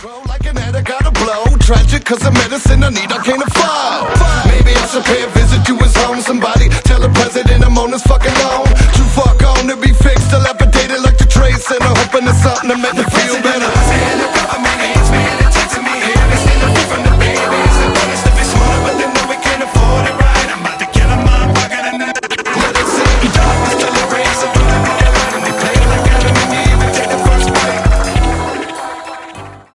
Roll like an addict, gotta blow. Tragic, cause the medicine I need, I can't afford. Maybe I should pay a visit to his home. Somebody tell the president I'm on his fucking lawn. Too far gone to be fixed, dilapidated like the Trade Center. Hoping it's something to make me